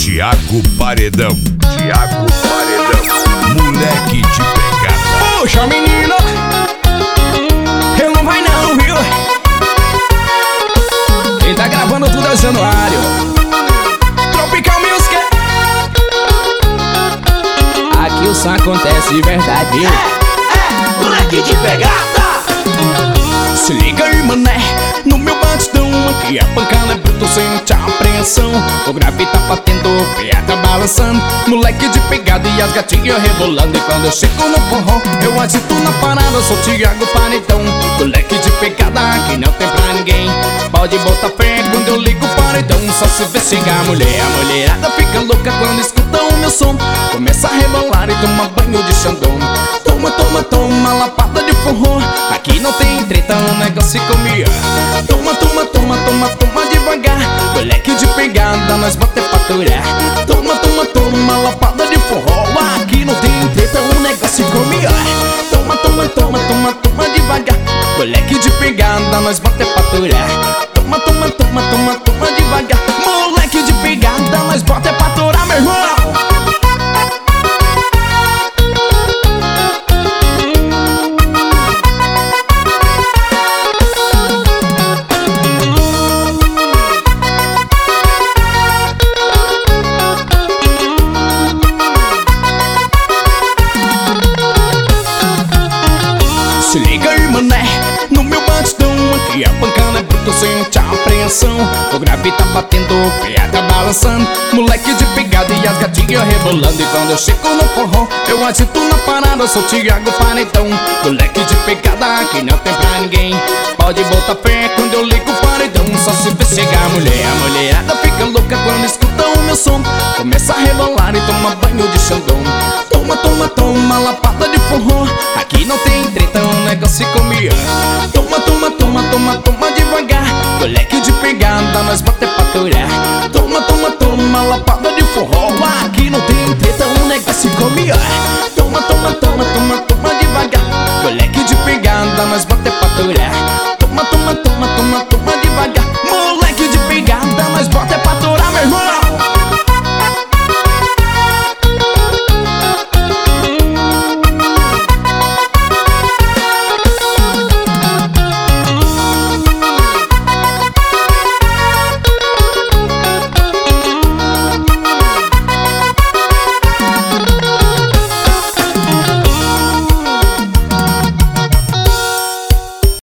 Thiago Paredão. Thiago Paredão. Moleque de pegada. Puxa, menino, eu não vai não, viu? Quem tá gravando tudo é o Januário. Tropical Music. Aqui o som acontece de verdade. Moleque de pegada. Se liga aí, mané, no meu batidão. Aqui a pancada é bruto, sente a apreensão. O grave tá batendo, o pé tá balançando. Moleque de pegada e as gatinhas rebolando. E quando eu chego no forró, eu agito na parada. Sou Thiago Paredão. Moleque de pegada que não tem pra ninguém. Pode botar fé quando eu ligo o paredão. Só se vê chegar a mulherada fica louca quando escuta o meu som. Começa a rebolar e toma banho de Xandão. Toma, toma, toma, lapada de forró. Aqui não tem treta, o negócio comia. Toma, toma, toma, toma, toma devagar. Moleque de pegada, nós bota pra aturar. Toma, toma, toma, lapada de forró. Aqui não tem treta, o negócio comia. Toma, toma, toma, toma, toma devagar. Moleque de pegada, nós bota pra aturar. Toma, toma, toma, toma, toma devagar. Moleque de pegada, nós bota pra aturar, meu irmão. Se liga aí, mané, no meu batidão. Aqui a pancada é bruto, sente a apreensão. O grave tá batendo, o pé tá balançando. Moleque de pegada e as gatinhas rebolando. E quando eu chego no forró, eu agito na parada. Sou Thiago Paredão. Moleque de pegada que não tem pra ninguém. Pode botar fé quando eu ligo o paredão. Só se vê chegar a mulherada fica louca quando escuta o meu som. Começa a rebolar e toma banho de Xandão. Toma, toma, toma, lapada de forró. Aqui não tem treta, o negócio comia. Toma, toma, toma, toma, toma devagar. Moleque de pegada, nós bota